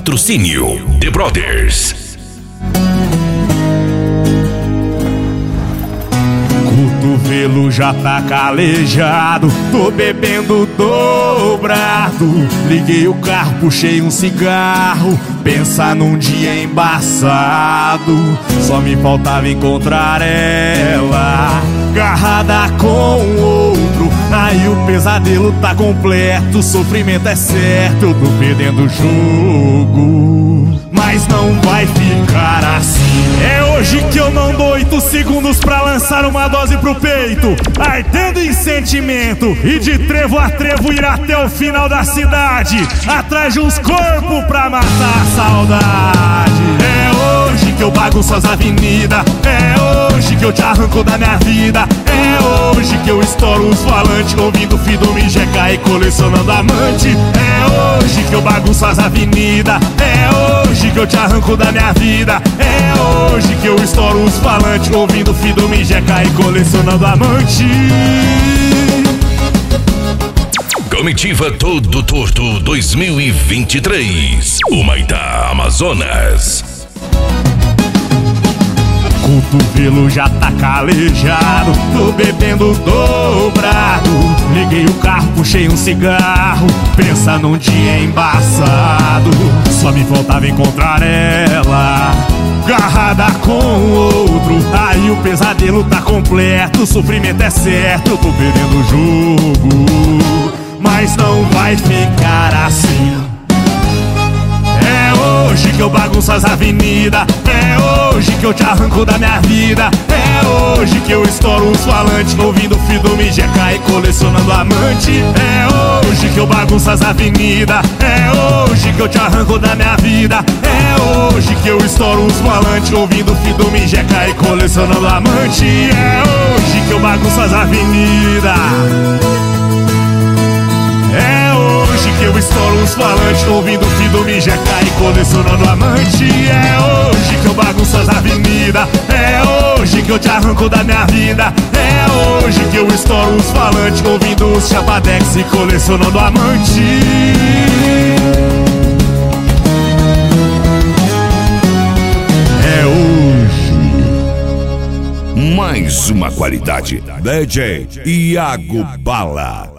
Patrocínio The Brothers. Cotovelo já tá calejado, tô bebendo dobrado. Liguei o carro, puxei um cigarro, pensar num dia embaçado. Só me faltava encontrar ela, agarrada com outro. Aí o pesadelo tá completo, o sofrimento é certo. Eu tô perdendo o jogo, mas não vai ficar assim. É hoje que eu não dou 8 segundos pra lançar uma dose pro peito, ardendo em sentimento, e de trevo a trevo ir até o final da cidade, atrás de uns corpos pra matar a saudade. É hoje que eu bagunço as avenidas, é hoje que eu te arranco da minha vida, é hoje que eu estouro os falantes, ouvindo Fidomi GK e colecionando amante. É hoje que eu bagunço as avenidas, é hoje que eu te arranco da minha vida, é hoje que eu estouro os falantes, ouvindo Fidomi GK e colecionando amante. Comitiva Todo Torto 2023, Humaitá, Amazonas. Cotovelo já tá calejado, tô bebendo dobrado. Liguei o carro, puxei um cigarro, pensa num dia embaçado. Só me faltava encontrar ela, agarrada com outro. Aí o pesadelo tá completo, o sofrimento é certo. Eu tô perdendo o jogo, mas não vai ficar assim. É hoje que eu bagunço as avenidas, é hoje que eu te arranco da minha vida, é hoje que eu estouro os falantes, ouvindo Fidomi GK e colecionando amante. É hoje que eu bagunço as avenidas, é hoje que eu te arranco da minha vida, é hoje que eu estouro os falantes, ouvindo Fidomi GK e colecionando amante. É hoje que eu bagunço as avenidas, é hoje que eu estouro os falantes, ouvindo Fidomi GK e colecionando amante. É hoje que eu bagunço as avenidas, é hoje que eu te arranco da minha vida, é hoje que eu estouro os falantes, ouvindo os chapadex e colecionando amante. É hoje. Mais uma qualidade. DJ Iago Bala.